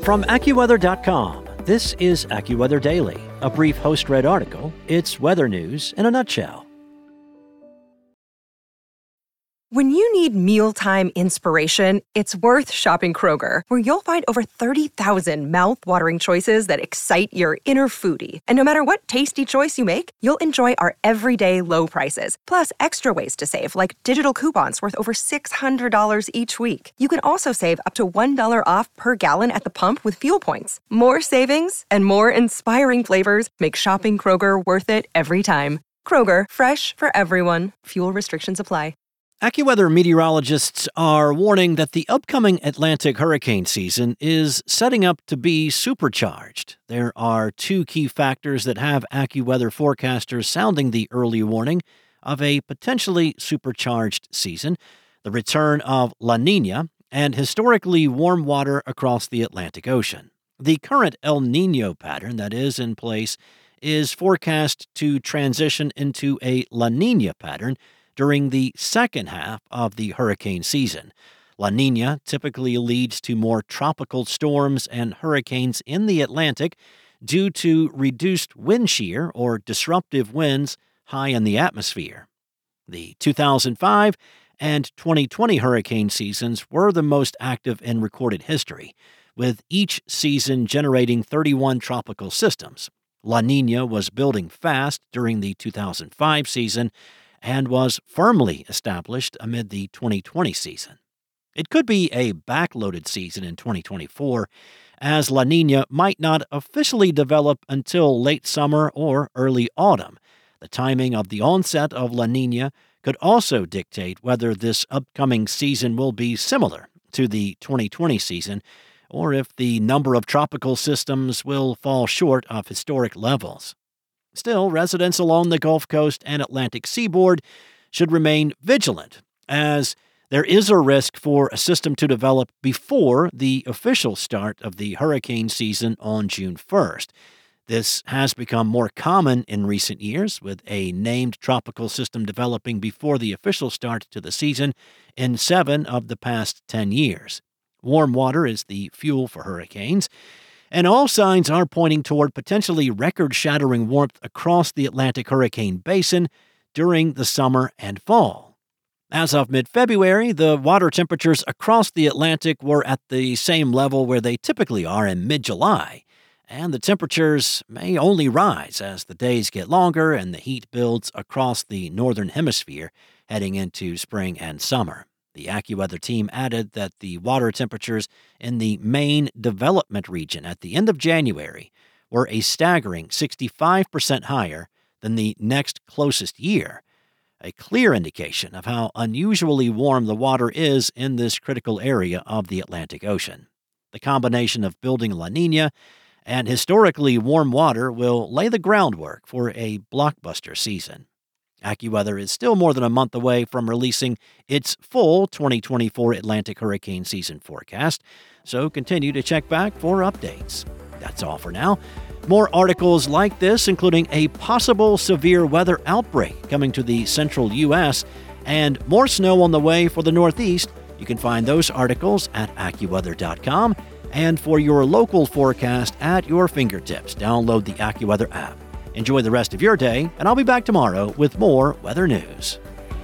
From AccuWeather.com, this is AccuWeather Daily, a brief host-read article. It's weather news in a nutshell. When you need mealtime inspiration, it's worth shopping Kroger, where you'll find over 30,000 mouth-watering choices that excite your inner foodie. And no matter what tasty choice you make, you'll enjoy our everyday low prices, plus extra ways to save, like digital coupons worth over $600 each week. You can also save up to $1 off per gallon at the pump with fuel points. More savings and more inspiring flavors make shopping Kroger worth it every time. Kroger, fresh for everyone. Fuel restrictions apply. AccuWeather meteorologists are warning that the upcoming Atlantic hurricane season is setting up to be supercharged. There are two key factors that have AccuWeather forecasters sounding the early warning of a potentially supercharged season: the return of La Niña and historically warm water across the Atlantic Ocean. The current El Niño pattern that is in place is forecast to transition into a La Niña pattern during the second half of the hurricane season. La Niña typically leads to more tropical storms and hurricanes in the Atlantic due to reduced wind shear or disruptive winds high in the atmosphere. The 2005 and 2020 hurricane seasons were the most active in recorded history, with each season generating 31 tropical systems. La Niña was building fast during the 2005 season and was firmly established amid the 2020 season. It could be a backloaded season in 2024, as La Niña might not officially develop until late summer or early autumn. The timing of the onset of La Niña could also dictate whether this upcoming season will be similar to the 2020 season, or if the number of tropical systems will fall short of historic levels. Still, residents along the Gulf Coast and Atlantic seaboard should remain vigilant, as there is a risk for a system to develop before the official start of the hurricane season on June 1st. This has become more common in recent years, with a named tropical system developing before the official start to the season in 7 of the past 10 years. Warm water is the fuel for hurricanes, and all signs are pointing toward potentially record-shattering warmth across the Atlantic hurricane basin during the summer and fall. As of mid-February, the water temperatures across the Atlantic were at the same level where they typically are in mid-July, and the temperatures may only rise as the days get longer and the heat builds across the northern hemisphere heading into spring and summer. The AccuWeather team added that the water temperatures in the main development region at the end of January were a staggering 65% higher than the next closest year, a clear indication of how unusually warm the water is in this critical area of the Atlantic Ocean. The combination of building La Niña and historically warm water will lay the groundwork for a blockbuster season. AccuWeather is still more than a month away from releasing its full 2024 Atlantic hurricane season forecast, so continue to check back for updates. That's all for now. More articles like this, including a possible severe weather outbreak coming to the central U.S. and more snow on the way for the Northeast. You can find those articles at AccuWeather.com, and for your local forecast at your fingertips, download the AccuWeather app. Enjoy the rest of your day, and I'll be back tomorrow with more weather news.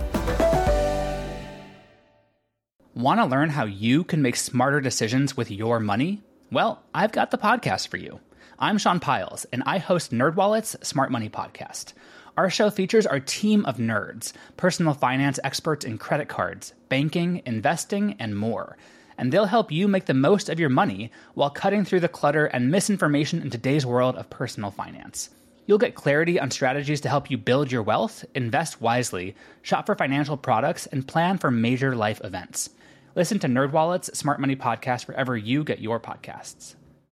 Want to learn how you can make smarter decisions with your money? Well, I've got the podcast for you. I'm Sean Piles, and I host NerdWallet's Smart Money Podcast. Our show features our team of nerds, personal finance experts in credit cards, banking, investing, and more. And they'll help you make the most of your money while cutting through the clutter and misinformation in today's world of personal finance. You'll get clarity on strategies to help you build your wealth, invest wisely, shop for financial products, and plan for major life events. Listen to NerdWallet's Smart Money Podcast wherever you get your podcasts.